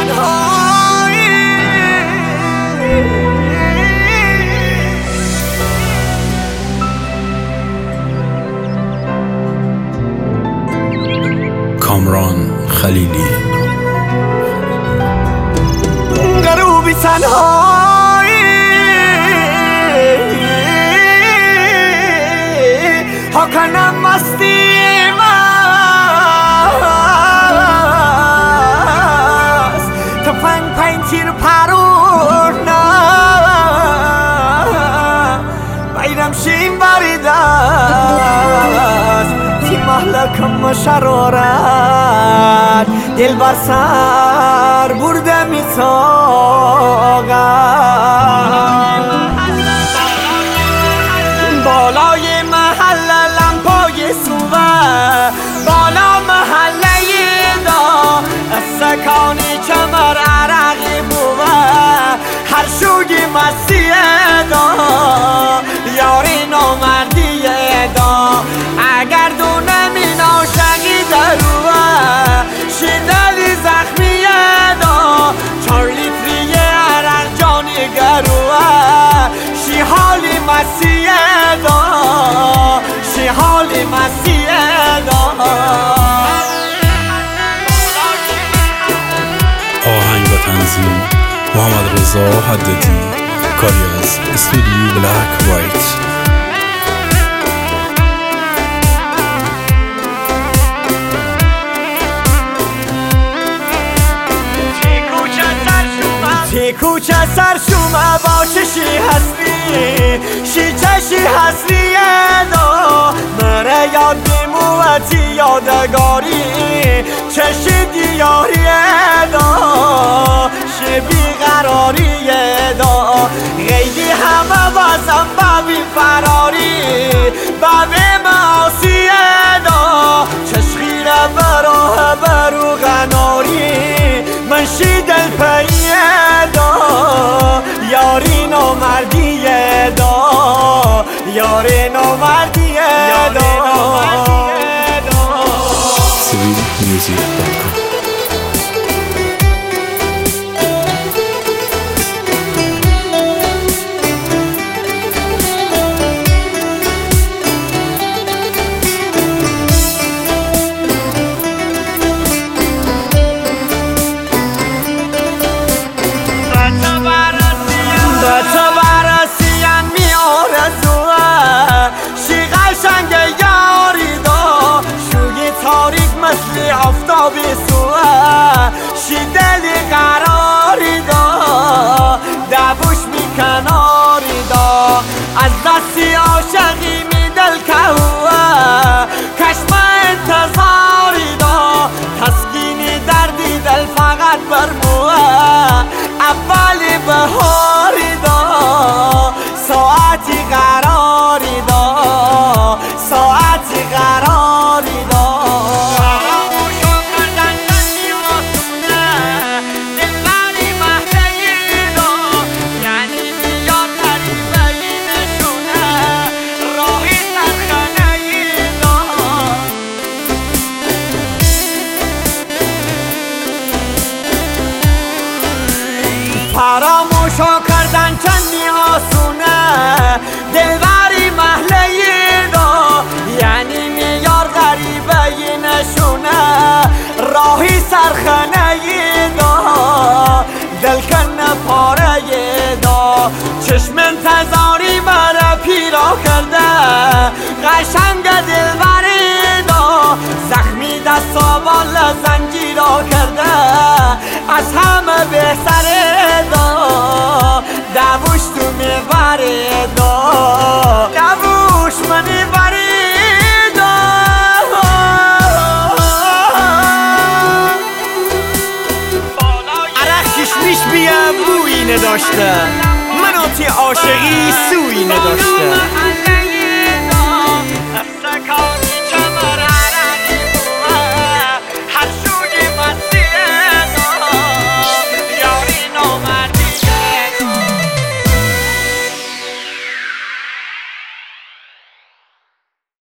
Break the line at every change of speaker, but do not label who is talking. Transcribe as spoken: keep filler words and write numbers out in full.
تنهایی
کامران خلیلی
غروبی تنهایی ها کنم مستی مست تفنگ پنج تیر پرور نه بایرم شیم بریده است تی محلکم شرارت دل بر سر برده می تاقم بالای محل لمپای سوه بالا محله دا از سکانی چمر عرقی بوه هر شوگی مسیح دا یاری نامردی دا اگر دونه می ناشقی دروه شیدلی زخمی دا چار لیتری عرق جانی گروه شی حالی مسیح دا شی حالی مسیح دا
آهنگ و تنظیم محمد رضا حدادی، کاری از استودیو بلک وایت.
تی کوچه سر شومه با چشی هستی شی چشی هستی دا مره یاد بیموتی یادگاری چشی دیاری دا شی بیقراری دا غیدی همه بازم ببی فراری ببی معاسی دا چشخیره براه برو غناری من شی دل پیه دا یاری نامردی دا یاری نامردی دا
سویل میوزیک دات کام.
مثل آفتابی سوه شی دلی قراری دا دبوش می کناری دا از دستی عاشقی می دل کهوه کشم انتظاری دا تسکینی دردی دل فقط برموه اولی بهاری دا ساعتی قراری دا ساعتی قراری دا فراموشو کردن چندی آسونه دلبری محله دا یعنی میار غریبه نشونه راهی سرخانه دا دل کنه پاره دا چشم انتظاری مرا پیرا کرده قشنگ دلبری دا زخمی دست و بال زنجیرا کرده از همه بهتره دا دووش تو میبری دا دووش منی بری دا عرق کشمیش بیا بویی نداشته منو تی عاشقی سویی نداشته